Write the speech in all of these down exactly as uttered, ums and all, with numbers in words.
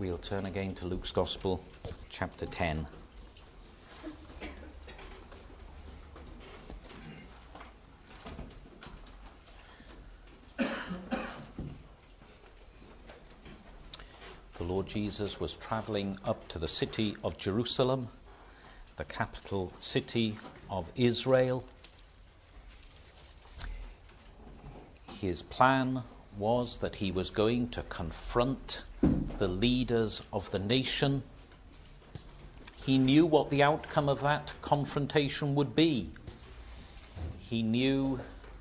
We'll turn again to Luke's Gospel, chapter ten. The Lord Jesus was travelling up to the city of Jerusalem, the capital city of Israel. His plan was that he was going to confront the leaders of the nation. He knew what the outcome of that confrontation would be. He knew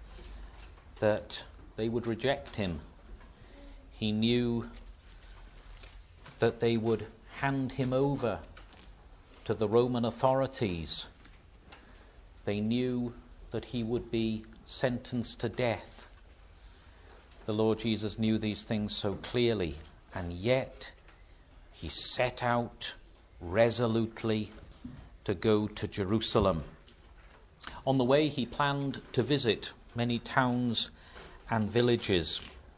that they would reject him. He knew that they would hand him over to the Roman authorities. They knew that he would be sentenced to death. The Lord Jesus knew these things so clearly, and yet he set out resolutely to go to Jerusalem. On the way, he planned to visit many towns and villages.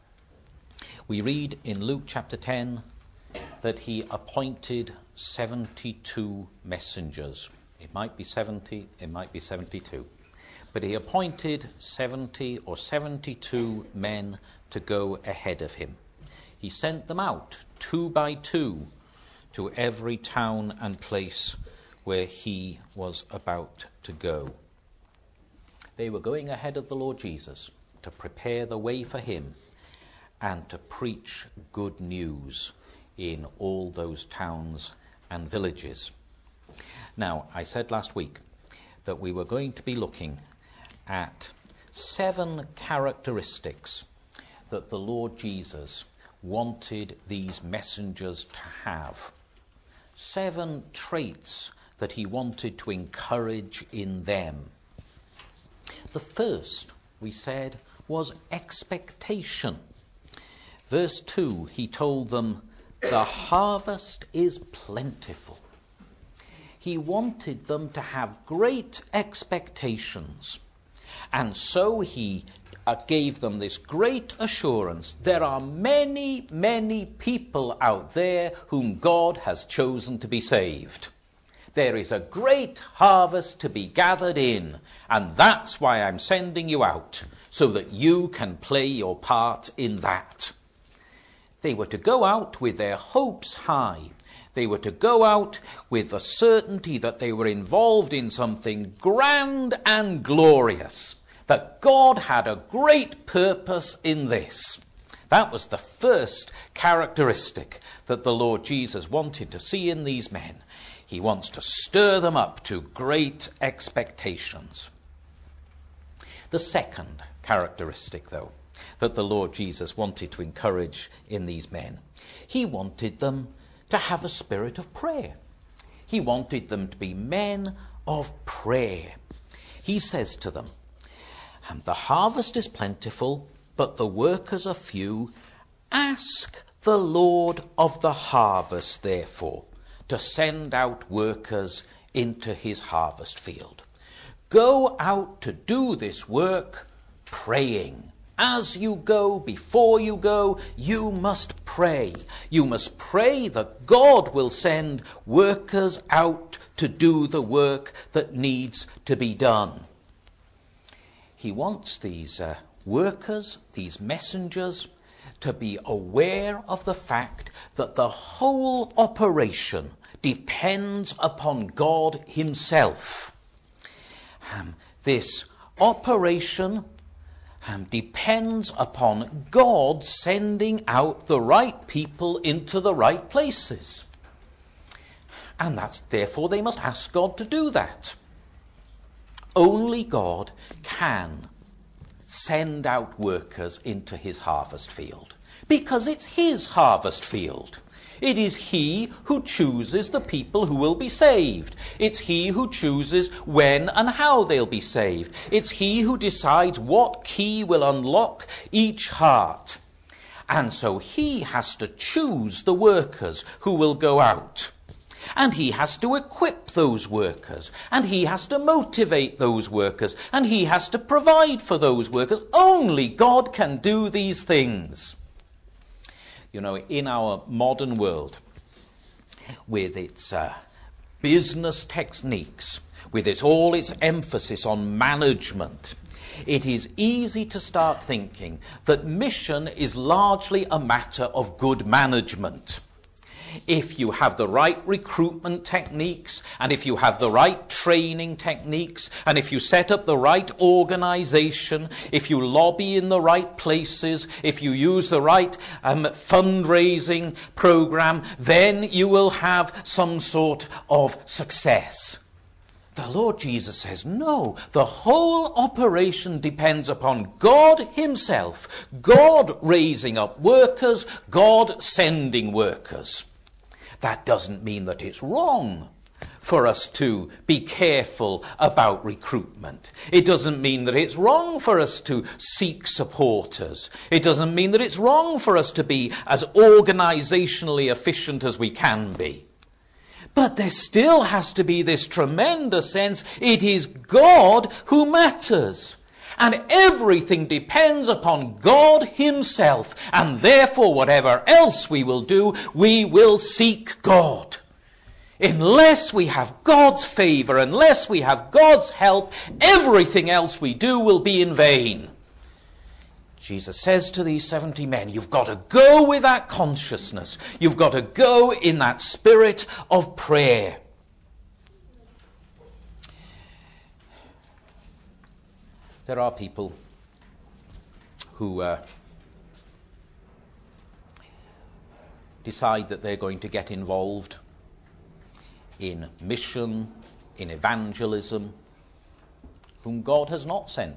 We read in Luke chapter ten that he appointed seventy-two messengers. It might be seventy, it might be seventy-two. But he appointed seventy or seventy-two men to go ahead of him. He sent them out two by two to every town and place where he was about to go. They were going ahead of the Lord Jesus to prepare the way for him and to preach good news in all those towns and villages. Now, I said last week that we were going to be looking at seven characteristics that the Lord Jesus wanted these messengers to have. Seven traits that he wanted to encourage in them. The first, we said, was expectation. Verse two, he told them, "The harvest is plentiful." He wanted them to have great expectations. And so he uh, gave them this great assurance. There are many, many people out there whom God has chosen to be saved. There is a great harvest to be gathered in, and that's why I'm sending you out, so that you can play your part in that. They were to go out with their hopes high. They were to go out with the certainty that they were involved in something grand and glorious, that God had a great purpose in this. That was the first characteristic that the Lord Jesus wanted to see in these men. He wants to stir them up to great expectations. The second characteristic, though, that the Lord Jesus wanted to encourage in these men, he wanted them to have a spirit of prayer. He wanted them to be men of prayer. He says to them, "And the harvest is plentiful, but the workers are few. Ask the Lord of the harvest, therefore, to send out workers into his harvest field." Go out to do this work praying. As you go, before you go, you must pray. You must pray that God will send workers out to do the work that needs to be done. He wants these uh, workers, these messengers, to be aware of the fact that the whole operation depends upon God himself. Um, this operation Um, depends upon God sending out the right people into the right places. And that's therefore they must ask God to do that. Only God can send out workers into his harvest field, because it's his harvest field. It is he who chooses the people who will be saved. It's he who chooses when and how they'll be saved. It's he who decides what key will unlock each heart. And so he has to choose the workers who will go out. And he has to equip those workers. And he has to motivate those workers. And he has to provide for those workers. Only God can do these things. You know, in our modern world, with its uh, business techniques, with its all its emphasis on management, it is easy to start thinking that mission is largely a matter of good management. If you have the right recruitment techniques, and if you have the right training techniques, and if you set up the right organization, if you lobby in the right places, if you use the right um, fundraising program, then you will have some sort of success. The Lord Jesus says, no, the whole operation depends upon God himself, God raising up workers, God sending workers. That doesn't mean that it's wrong for us to be careful about recruitment. It doesn't mean that it's wrong for us to seek supporters. It doesn't mean that it's wrong for us to be as organizationally efficient as we can be. But there still has to be this tremendous sense it is God who matters. And everything depends upon God himself. And therefore, whatever else we will do, we will seek God. Unless we have God's favor, unless we have God's help, everything else we do will be in vain. Jesus says to these seventy men, you've got to go with that consciousness. You've got to go in that spirit of prayer. There are people who uh, decide that they're going to get involved in mission, in evangelism, whom God has not sent.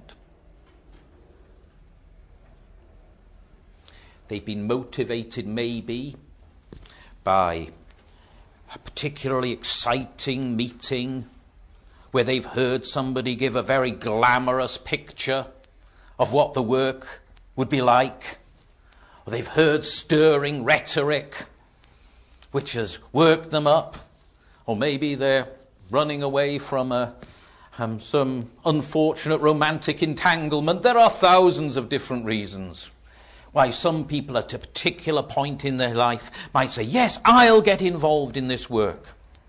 They've been motivated maybe by a particularly exciting meeting where they've heard somebody give a very glamorous picture of what the work would be like, or they've heard stirring rhetoric which has worked them up, or maybe they're running away from a, um, some unfortunate romantic entanglement. There are thousands of different reasons why some people at a particular point in their life might say, yes, I'll get involved in this work.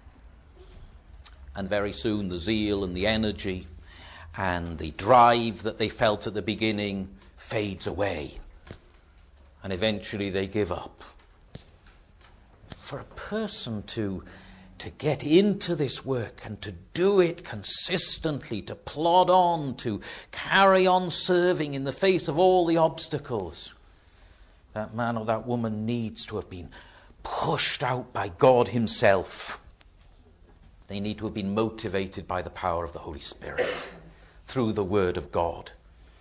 And very soon the zeal and the energy and the drive that they felt at the beginning fades away. And eventually they give up. For a person to, to get into this work and to do it consistently, to plod on, to carry on serving in the face of all the obstacles, that man or that woman needs to have been pushed out by God himself. They need to have been motivated by the power of the Holy Spirit through the Word of God.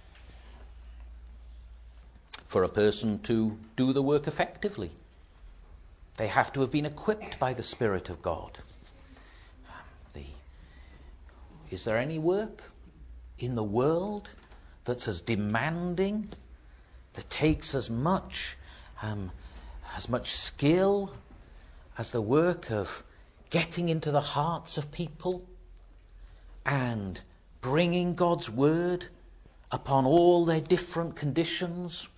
For a person to do the work effectively, they have to have been equipped by the Spirit of God. The, is there any work in the world that's as demanding, that takes as much, um, as much skill as the work of getting into the hearts of people and bringing God's word upon all their different conditions?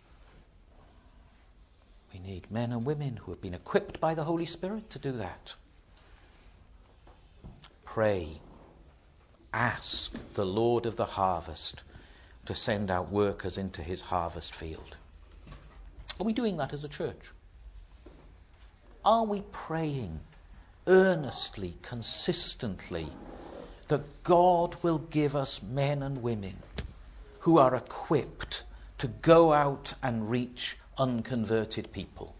We need men and women who have been equipped by the Holy Spirit to do that. Pray. Ask the Lord of the harvest to send out workers into his harvest field. Are we doing that as a church? Are we praying earnestly, consistently, that God will give us men and women who are equipped to go out and reach unconverted people?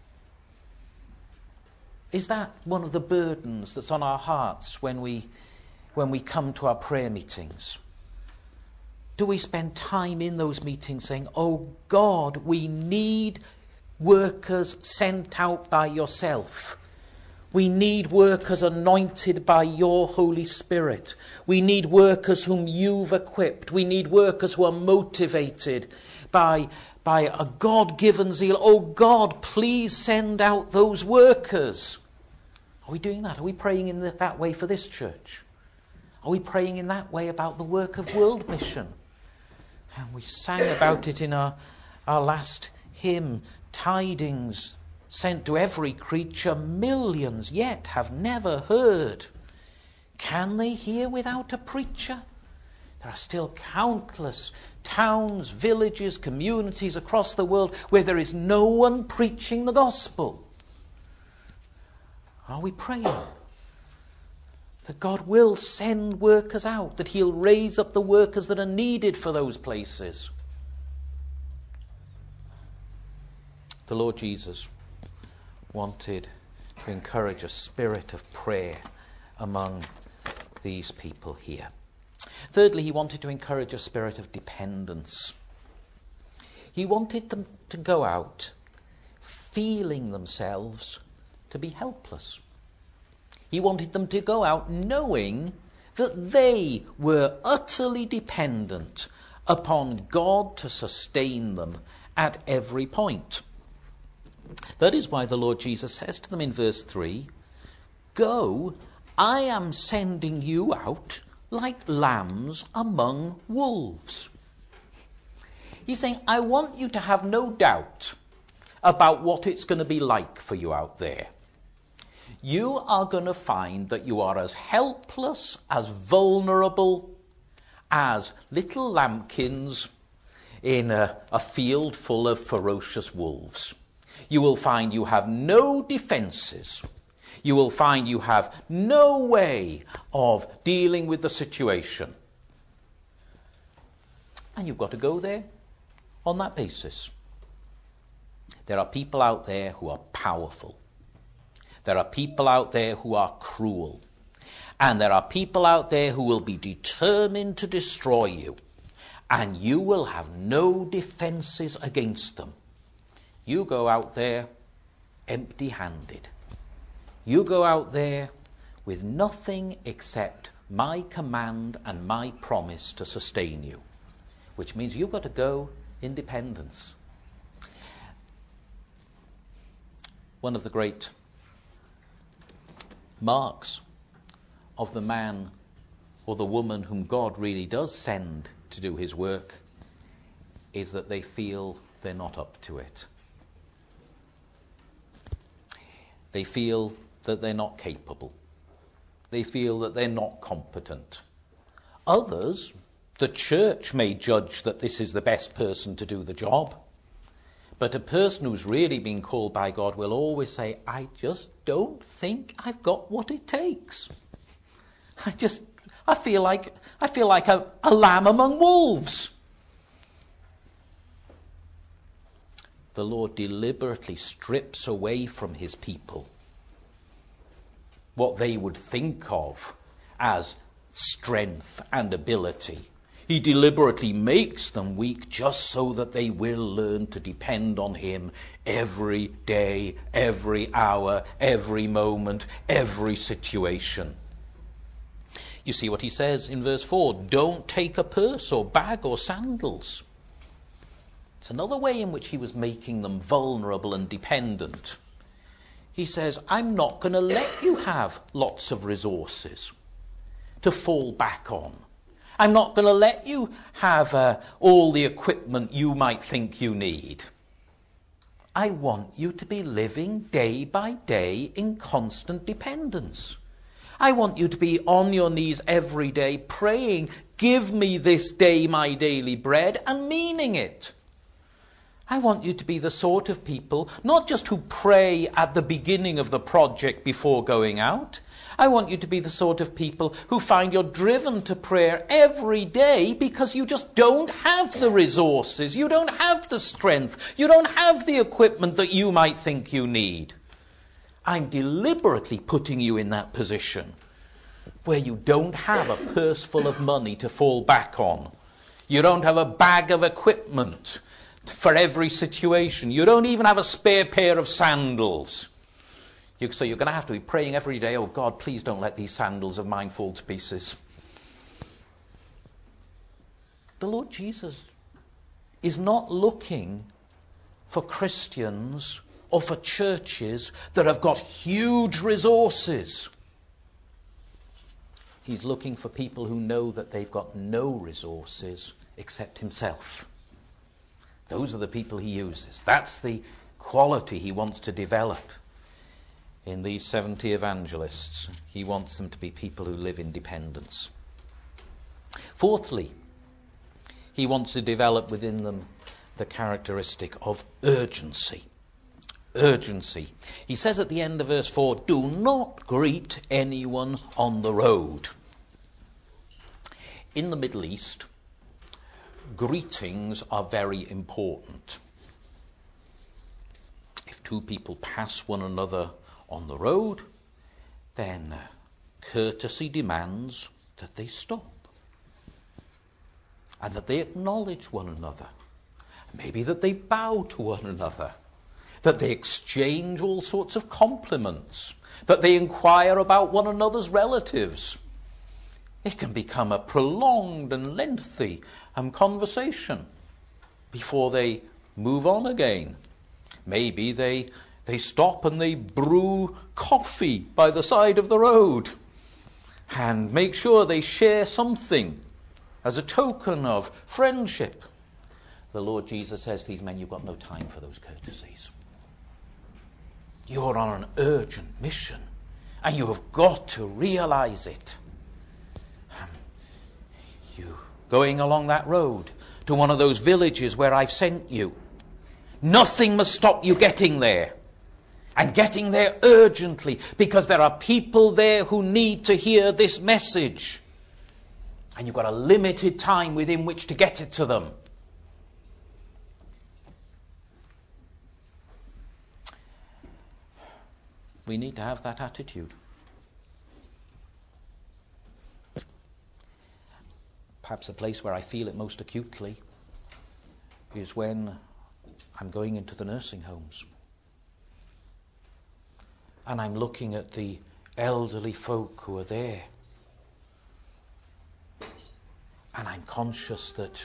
Is that one of the burdens that's on our hearts when we when we come to our prayer meetings? Do we spend time in those meetings saying, oh God, we need workers sent out by yourself. We need workers anointed by your Holy Spirit. We need workers whom you've equipped. We need workers who are motivated by, by a God-given zeal. Oh God, please send out those workers. Are we doing that? Are we praying in that way for this church? Are we praying in that way about the work of world mission? And we sang about it in our, our last hymn, Tidings sent to every creature, millions yet have never heard. Can they hear without a preacher? There are still countless towns, villages, communities across the world where there is no one preaching the gospel. Are we praying that God will send workers out, that he'll raise up the workers that are needed for those places? The Lord Jesus wanted to encourage a spirit of prayer among these people here. Thirdly, he wanted to encourage a spirit of dependence. He wanted them to go out feeling themselves to be helpless. He wanted them to go out knowing that they were utterly dependent upon God to sustain them at every point. That is why the Lord Jesus says to them in verse three, "Go, I am sending you out like lambs among wolves." He's saying, I want you to have no doubt about what it's going to be like for you out there. You are going to find that you are as helpless, as vulnerable as little lambkins in a, a field full of ferocious wolves. You will find you have no defenses. You will find you have no way of dealing with the situation. And you've got to go there on that basis. There are people out there who are powerful. There are people out there who are cruel. And there are people out there who will be determined to destroy you. And you will have no defenses against them. You go out there empty-handed. You go out there with nothing except my command and my promise to sustain you, which means you've got to go in dependence. One of the great marks of the man or the woman whom God really does send to do his work is that they feel they're not up to it. They feel that they're not capable. They feel that they're not competent. Others, the church may judge that this is the best person to do the job. But a person who's really been called by God will always say, I just don't think I've got what it takes. I just, I feel like, I feel like a, a lamb among wolves. The Lord deliberately strips away from his people what they would think of as strength and ability. He deliberately makes them weak just so that they will learn to depend on him every day, every hour, every moment, every situation. You see what he says in verse four, don't take a purse or bag or sandals. It's another way in which he was making them vulnerable and dependent. He says, I'm not going to let you have lots of resources to fall back on. I'm not going to let you have uh, all the equipment you might think you need. I want you to be living day by day in constant dependence. I want you to be on your knees every day praying, give me this day my daily bread, and meaning it. I want you to be the sort of people, not just who pray at the beginning of the project before going out. I want you to be the sort of people who find you're driven to prayer every day because you just don't have the resources, you don't have the strength, you don't have the equipment that you might think you need. I'm deliberately putting you in that position where you don't have a purse full of money to fall back on. You don't have a bag of equipment for every situation. You don't even have a spare pair of sandals. You, so you're going to have to be praying every day, oh God, please don't let these sandals of mine fall to pieces. The Lord Jesus is not looking for Christians or for churches that have got huge resources. He's looking for people who know that they've got no resources except himself. Those are the people he uses. That's the quality he wants to develop in these seventy evangelists. He wants them to be people who live in dependence. Fourthly, he wants to develop within them the characteristic of urgency. Urgency. He says at the end of verse four, do not greet anyone on the road. In the Middle East, greetings are very important. If two people pass one another on the road, then uh, courtesy demands that they stop and that they acknowledge one another. Maybe that they bow to one another, that they exchange all sorts of compliments, that they inquire about one another's relatives. It can become a prolonged and lengthy um, conversation before they move on again. Maybe they they stop and they brew coffee by the side of the road and make sure they share something as a token of friendship. The Lord Jesus says to these men, you've got no time for those courtesies. You're on an urgent mission, and you have got to realize it. You going along that road to one of those villages where I've sent you. Nothing must stop you getting there. And getting there urgently, because there are people there who need to hear this message. And you've got a limited time within which to get it to them. We need to have that attitude. Perhaps the place where I feel it most acutely is when I'm going into the nursing homes. And I'm looking at the elderly folk who are there. And I'm conscious that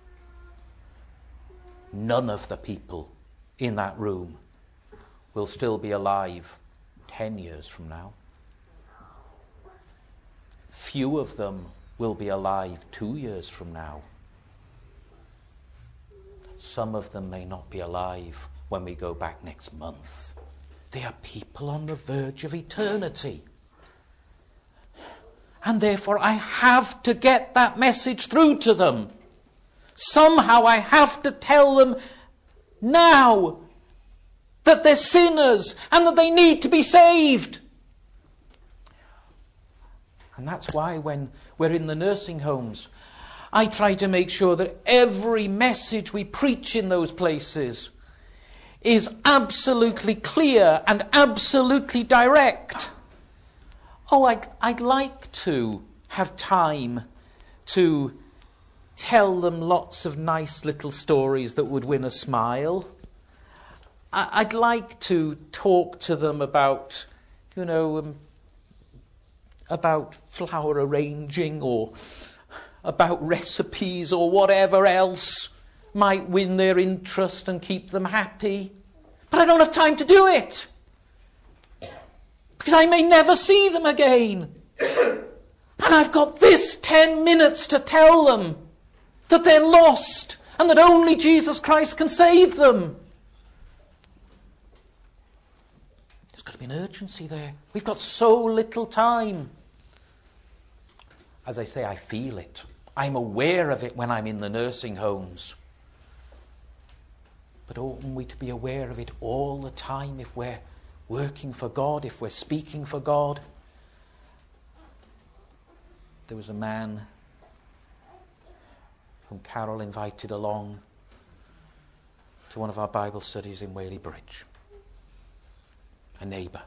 none of the people in that room will still be alive ten years from now. Few of them will be alive two years from now. Some of them may not be alive when we go back next month. They are people on the verge of eternity. And therefore I have to get that message through to them. Somehow I have to tell them now that they're sinners and that they need to be saved. And that's why when we're in the nursing homes, I try to make sure that every message we preach in those places is absolutely clear and absolutely direct. Oh, I'd, I'd like to have time to tell them lots of nice little stories that would win a smile. I, I'd like to talk to them about, you know, um, about flower arranging or about recipes or whatever else might win their interest and keep them happy. But I don't have time to do it. Because I may never see them again. And I've got this ten minutes to tell them that they're lost and that only Jesus Christ can save them. There's got to be an urgency there. We've got so little time. As I say, I feel it. I'm aware of it when I'm in the nursing homes. But oughtn't we to be aware of it all the time if we're working for God, if we're speaking for God? There was a man whom Carol invited along to one of our Bible studies in Whaley Bridge. A neighbour.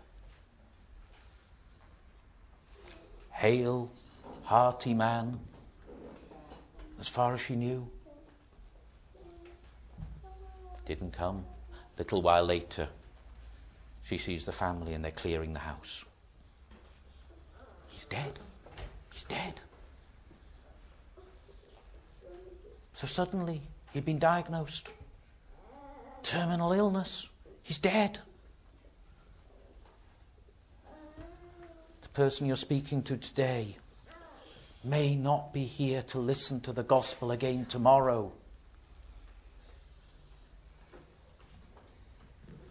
Hale, hearty man, as far as she knew. Didn't come. A little while later, she sees the family and they're clearing the house. He's dead. He's dead. So suddenly, he'd been diagnosed. Terminal illness. He's dead. The person you're speaking to today may not be here to listen to the gospel again tomorrow.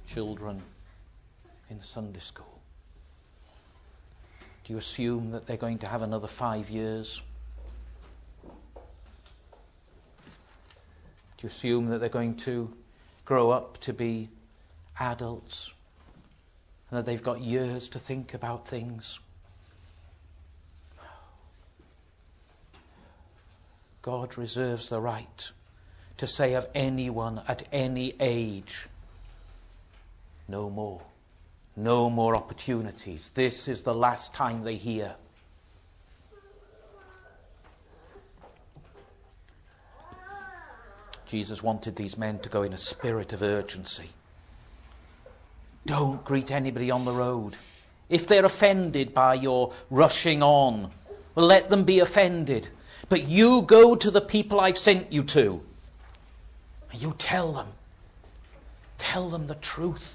children in Sunday school? Do you assume that they're going to have another five years? Do you assume that they're going to grow up to be adults and that they've got years to think about things? God reserves the right to say of anyone at any age, no more. No more opportunities. This is the last time they hear. Jesus wanted these men to go in a spirit of urgency. Don't greet anybody on the road. If they're offended by your rushing on, well, let them be offended. But you go to the people I've sent you to. And you tell them. Tell them the truth.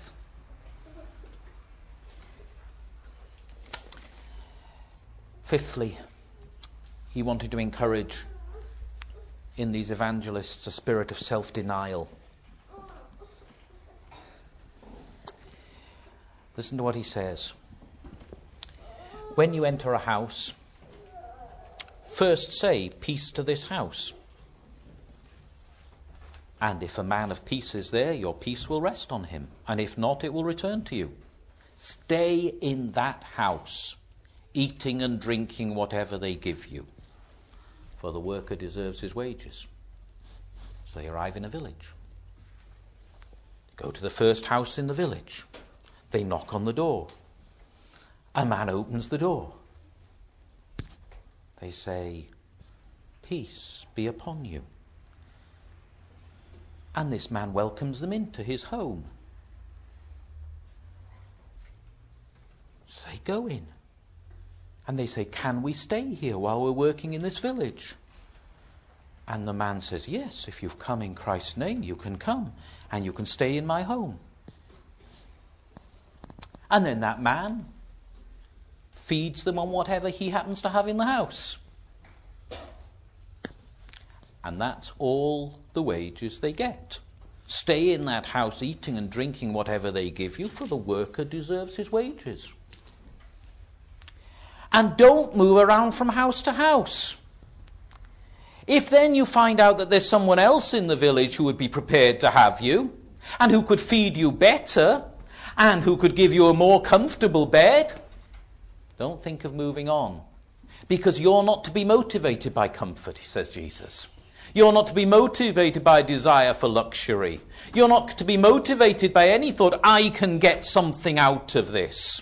Fifthly, he wanted to encourage in these evangelists a spirit of self-denial. Listen to what he says. When you enter a house, first say, peace to this house. And if a man of peace is there, your peace will rest on him. And if not, it will return to you. Stay in that house, eating and drinking whatever they give you. For the worker deserves his wages. So they arrive in a village. Go to the first house in the village. They knock on the door. A man opens the door. They say, peace be upon you. And this man welcomes them into his home. So they go in. And they say, can we stay here while we're working in this village? And the man says, yes, if you've come in Christ's name, you can come. And you can stay in my home. And then that man feeds them on whatever he happens to have in the house. And that's all the wages they get. Stay in that house eating and drinking whatever they give you, for the worker deserves his wages. And don't move around from house to house. If then you find out that there's someone else in the village who would be prepared to have you, and who could feed you better, and who could give you a more comfortable bed, don't think of moving on. Because you're not to be motivated by comfort, says Jesus. You're not to be motivated by a desire for luxury. You're not to be motivated by any thought, I can get something out of this.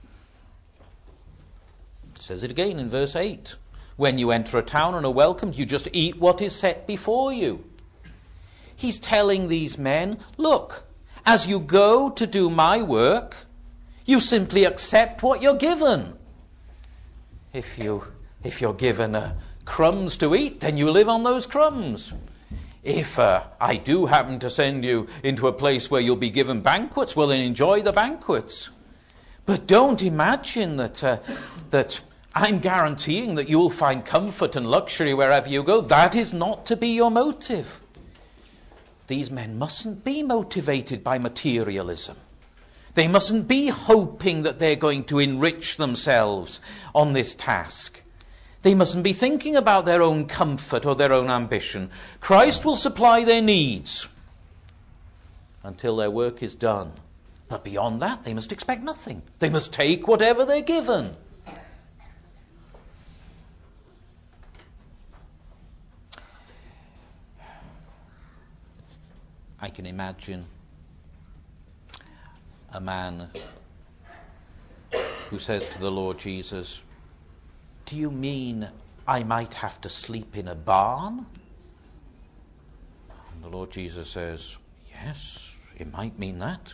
Says it again in verse eight. When you enter a town and are welcomed, you just eat what is set before you. He's telling these men, look, as you go to do my work, you simply accept what you're given. If you if you're given uh, crumbs to eat, then you live on those crumbs. If uh, I do happen to send you into a place where you'll be given banquets, well, then enjoy the banquets. But don't imagine that uh, that I'm guaranteeing that you'll find comfort and luxury wherever you go. That is not to be your motive. These men mustn't be motivated by materialism. They mustn't be hoping that they're going to enrich themselves on this task. They mustn't be thinking about their own comfort or their own ambition. Christ will supply their needs until their work is done. But beyond that, they must expect nothing. They must take whatever they're given. I can imagine a man who says to the Lord Jesus, do you mean I might have to sleep in a barn? And the Lord Jesus says, yes, it might mean that.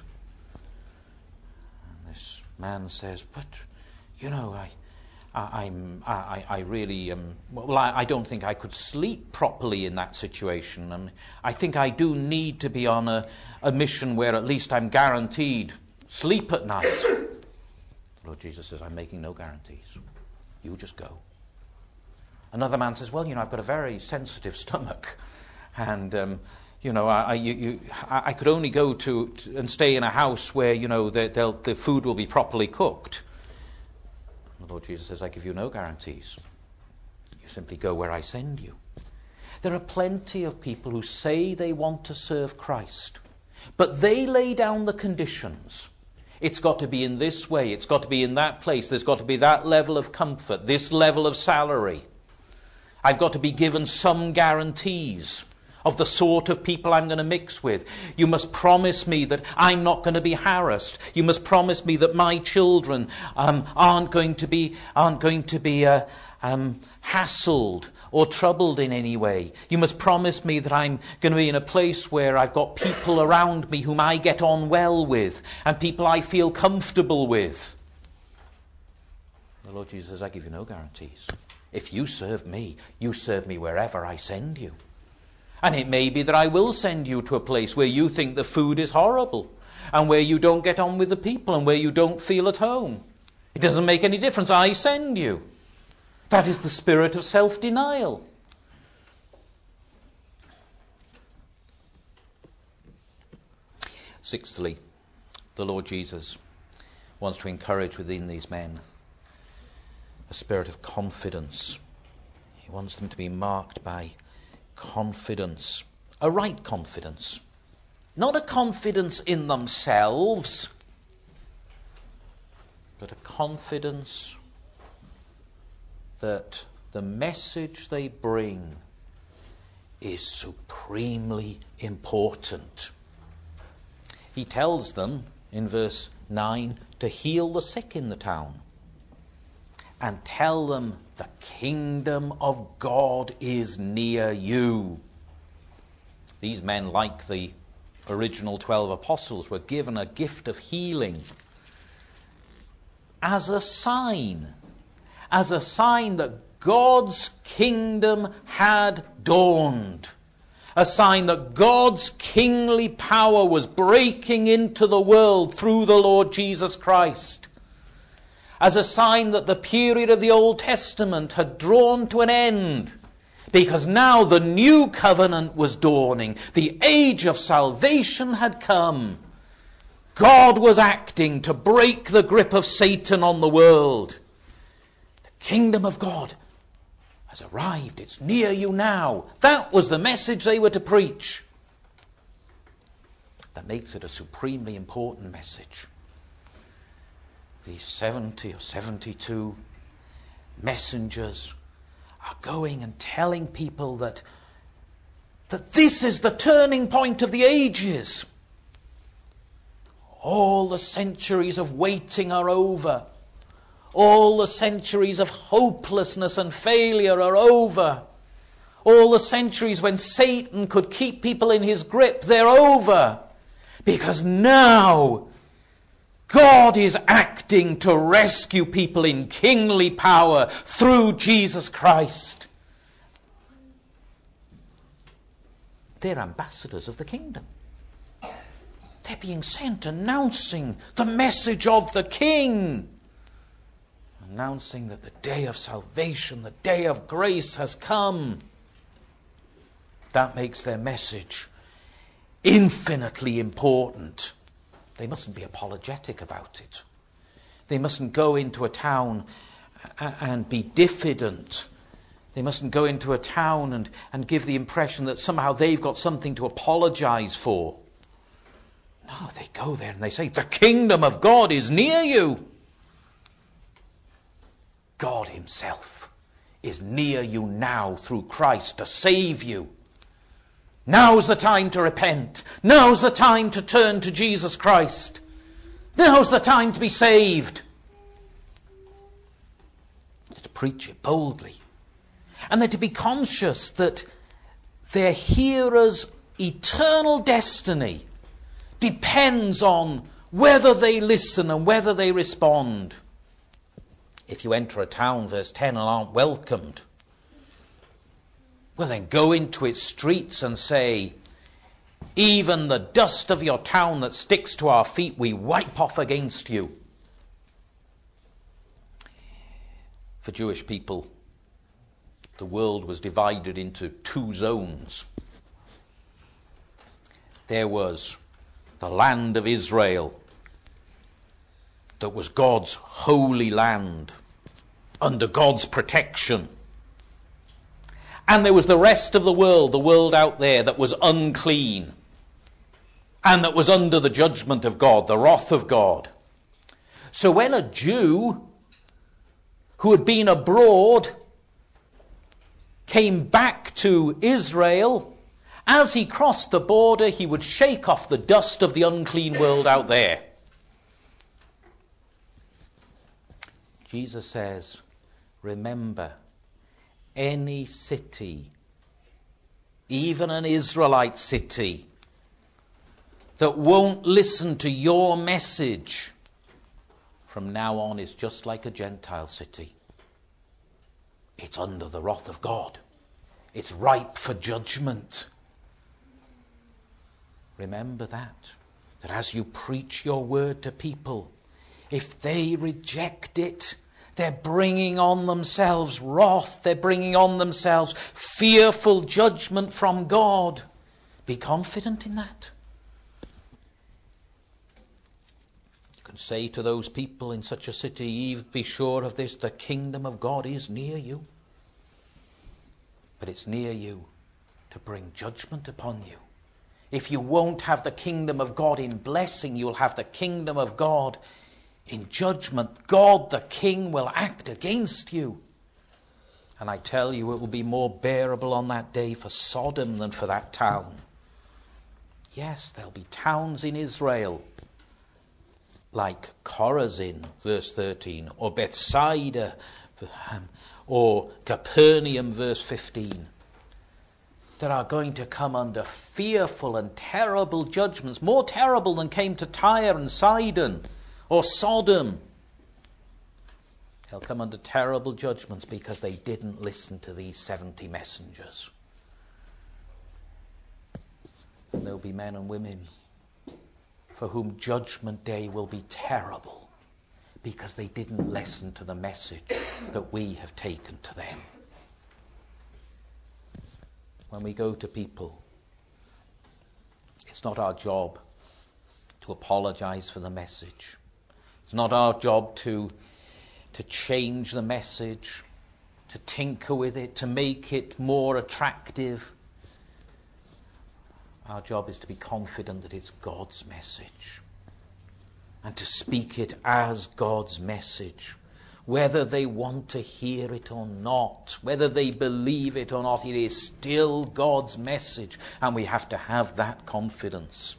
And this man says, but, you know, I... I, I'm, I, I really, um, well, I, I don't think I could sleep properly in that situation. Um, I think I do need to be on a, a mission where at least I'm guaranteed sleep at night. The Lord Jesus says, I'm making no guarantees. You just go. Another man says, well, you know, I've got a very sensitive stomach. And, um, You know, I, I, you, you, I could only go to, to and stay in a house where, you know, the, the food will be properly cooked. The Lord Jesus says, I give you no guarantees. You simply go where I send you. There are plenty of people who say they want to serve Christ, but they lay down the conditions. It's got to be in this way. It's got to be in that place. There's got to be that level of comfort, this level of salary. I've got to be given some guarantees of the sort of people I'm going to mix with. You must promise me that I'm not going to be harassed. You must promise me that my children um, aren't going to be aren't going to be uh, um, hassled or troubled in any way. You must promise me that I'm going to be in a place where I've got people around me whom I get on well with and people I feel comfortable with. The Lord Jesus says, I give you no guarantees. If you serve me, you serve me wherever I send you. And it may be that I will send you to a place where you think the food is horrible and where you don't get on with the people and where you don't feel at home. It doesn't make any difference. I send you. That is the spirit of self-denial. Sixthly, the Lord Jesus wants to encourage within these men a spirit of confidence. He wants them to be marked by confidence, a right confidence, not a confidence in themselves, but a confidence that the message they bring is supremely important. He tells them in verse nine to heal the sick in the town and tell them the kingdom of God is near you. These men, like the original twelve apostles, were given a gift of healing as a sign, as a sign that God's kingdom had dawned, a sign that God's kingly power was breaking into the world through the Lord Jesus Christ, as a sign that the period of the Old Testament had drawn to an end, because now the new covenant was dawning. The age of salvation had come. God was acting to break the grip of Satan on the world. The kingdom of God has arrived. It's near you now. That was the message they were to preach. That makes it a supremely important message. These seventy or seventy-two messengers are going and telling people that, that this is the turning point of the ages. All the centuries of waiting are over. All the centuries of hopelessness and failure are over. All the centuries when Satan could keep people in his grip, they're over. Because now God is acting to rescue people in kingly power through Jesus Christ. They're ambassadors of the kingdom. They're being sent announcing the message of the King. Announcing that the day of salvation, the day of grace has come. That makes their message infinitely important. They mustn't be apologetic about it. They mustn't go into a town and be diffident. They mustn't go into a town and, and give the impression that somehow they've got something to apologize for. No, they go there and they say, the kingdom of God is near you. God himself is near you now through Christ to save you. Now's the time to repent. Now's the time to turn to Jesus Christ. Now's the time to be saved. To preach it boldly. And then to be conscious that their hearers' eternal destiny depends on whether they listen and whether they respond. If you enter a town, verse ten, and aren't welcomed, well then go into its streets and say, even the dust of your town that sticks to our feet we wipe off against you. For Jewish people, the world was divided into two zones. There was the land of Israel that was God's holy land, under God's protection. And there was the rest of the world, the world out there, that was unclean and that was under the judgment of God, the wrath of God. So when a Jew who had been abroad came back to Israel, as he crossed the border, he would shake off the dust of the unclean world out there. Jesus says, remember, any city, even an Israelite city, that won't listen to your message, from now on is just like a Gentile city. It's under the wrath of God. It's ripe for judgment. Remember that, that as you preach your word to people, if they reject it, they're bringing on themselves wrath. They're bringing on themselves fearful judgment from God. Be confident in that. You can say to those people in such a city, Eve, be sure of this, the kingdom of God is near you. But it's near you to bring judgment upon you. If you won't have the kingdom of God in blessing, you'll have the kingdom of God in judgment. God, the King, will act against you. And I tell you, it will be more bearable on that day for Sodom than for that town. Yes, there'll be towns in Israel like Chorazin, verse thirteen, or Bethsaida, or Capernaum, verse fifteen, that are going to come under fearful and terrible judgments, more terrible than came to Tyre and Sidon or Sodom. They'll come under terrible judgments because they didn't listen to these seventy messengers. And there'll be men and women for whom judgment day will be terrible because they didn't listen to the message that we have taken to them. When we go to people, it's not our job to apologize for the message. It's not our job to, to change the message, to tinker with it, to make it more attractive. Our job is to be confident that it's God's message and to speak it as God's message. Whether they want to hear it or not, whether they believe it or not, it is still God's message, and we have to have that confidence.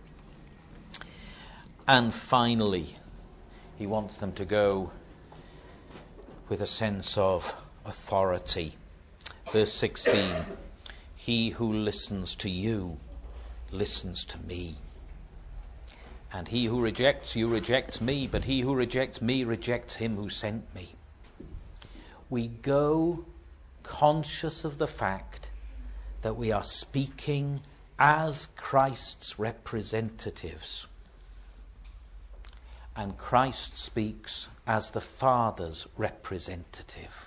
And finally, he wants them to go with a sense of authority. Verse sixteen, he who listens to you listens to me. And he who rejects you rejects me, but he who rejects me rejects him who sent me. We go conscious of the fact that we are speaking as Christ's representatives. And Christ speaks as the Father's representative.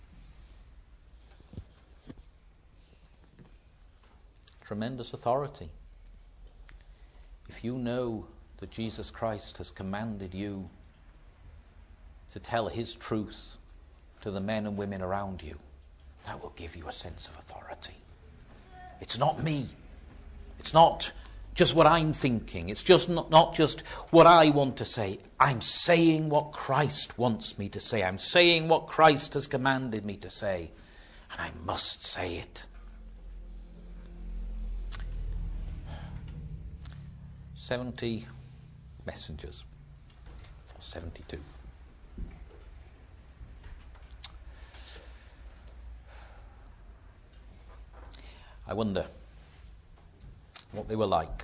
Tremendous authority. If you know that Jesus Christ has commanded you to tell his truth to the men and women around you, that will give you a sense of authority. It's not me. It's not just what I'm thinking. It's just not, not just what I want to say. I'm saying what Christ wants me to say. I'm saying what Christ has commanded me to say. And I must say it. Seventy messengers. Or seventy-two. I wonder what they were like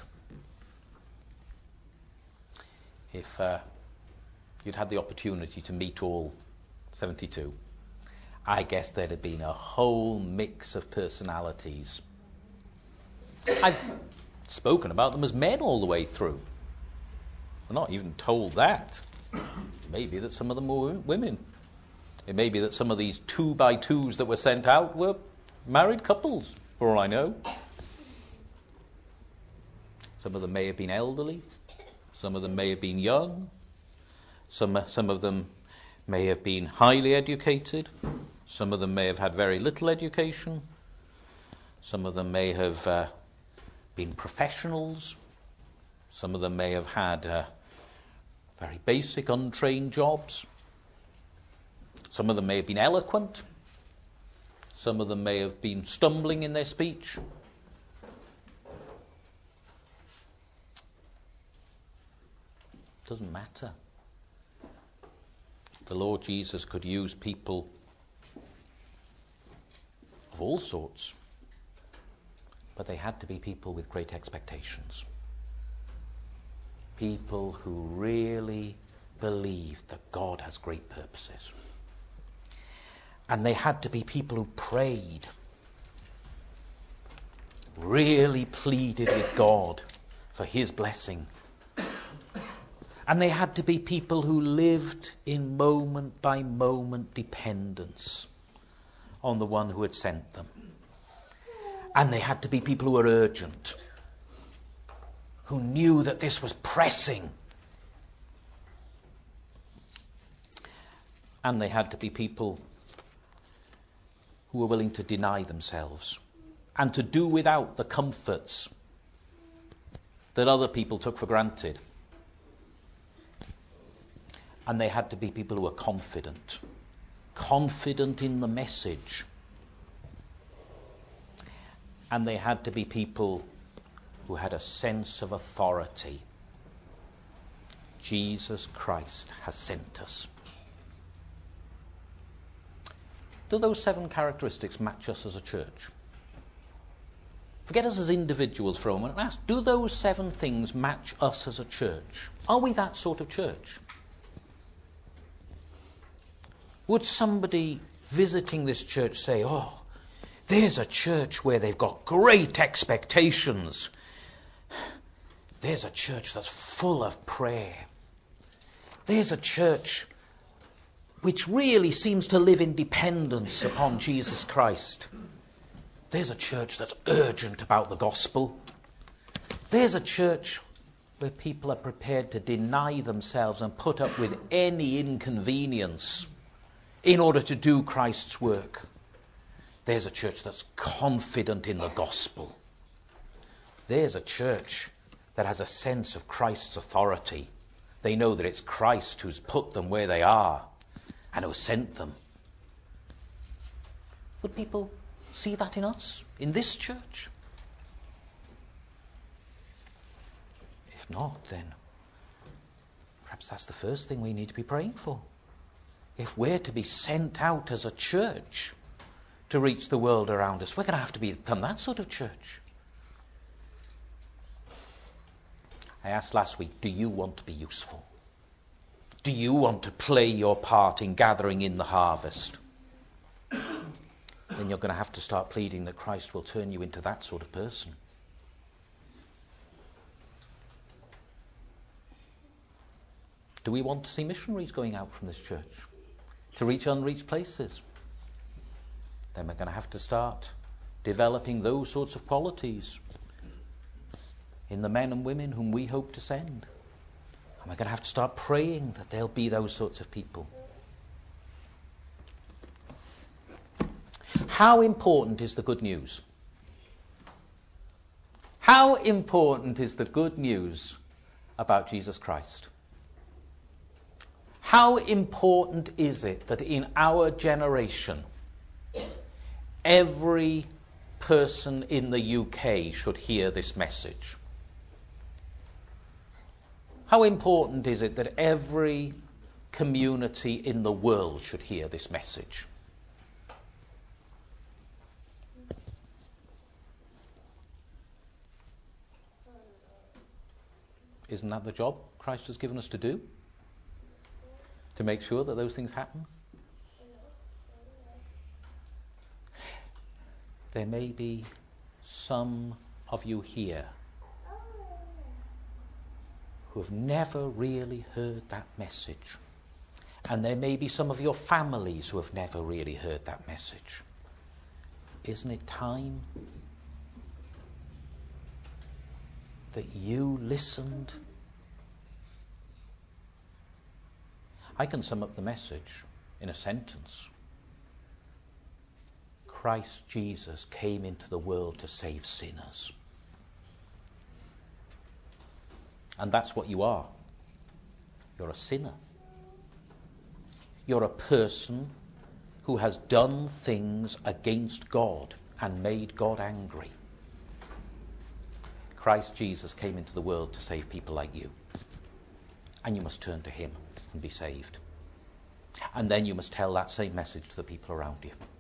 if uh, you'd had the opportunity to meet all seventy-two. I guess there'd have been a whole mix of personalities. I've spoken about them as men all the way through. We're not even told that. It may be that some of them were women. It may be that some of these two by twos that were sent out were married couples, for all I know. Some of them may have been elderly. Some of them may have been young. Some, some of them may have been highly educated. Some of them may have had very little education. Some of them may have uh, been professionals. Some of them may have had uh, very basic, untrained jobs. Some of them may have been eloquent. Some of them may have been stumbling in their speech. Doesn't matter. The Lord Jesus could use people of all sorts, but they had to be people with great expectations. People who really believed that God has great purposes. And they had to be people who prayed, really pleaded with God for his blessing. And they had to be people who lived in moment by moment dependence on the one who had sent them. And they had to be people who were urgent, who knew that this was pressing. And they had to be people who were willing to deny themselves and to do without the comforts that other people took for granted. And they had to be people who were confident, confident in the message. And they had to be people who had a sense of authority. Jesus Christ has sent us. Do those seven characteristics match us as a church? Forget us as individuals for a moment and ask, do those seven things match us as a church? Are we that sort of church? Would somebody visiting this church say, oh, there's a church where they've got great expectations. There's a church that's full of prayer. There's a church which really seems to live in dependence upon Jesus Christ. There's a church that's urgent about the gospel. There's a church where people are prepared to deny themselves and put up with any inconvenience in order to do Christ's work. There's a church that's confident in the gospel. There's a church that has a sense of Christ's authority. They know that it's Christ who's put them where they are and who sent them. Would people see that in us, in this church? If not, then perhaps that's the first thing we need to be praying for. If we're to be sent out as a church to reach the world around us, we're going to have to become that sort of church. I asked last week, do you want to be useful? Do you want to play your part in gathering in the harvest? Then you're going to have to start pleading that Christ will turn you into that sort of person. Do we want to see missionaries going out from this church to reach unreached places? Then we're going to have to start developing those sorts of qualities in the men and women whom we hope to send. And we're going to have to start praying that there'll be those sorts of people. How important is the good news? How important is the good news about Jesus Christ? How important is it that in our generation, every person in the U K should hear this message? How important is it that every community in the world should hear this message? Isn't that the job Christ has given us to do? To make sure that those things happen? There may be some of you here who have never really heard that message. And there may be some of your families who have never really heard that message. Isn't it time that you listened. I can sum up the message in a sentence. Christ Jesus came into the world to save sinners. And that's what you are. You're a sinner. You're a person who has done things against God and made God angry. Christ Jesus came into the world to save people like you. And you must turn to him and be saved. And then you must tell that same message to the people around you.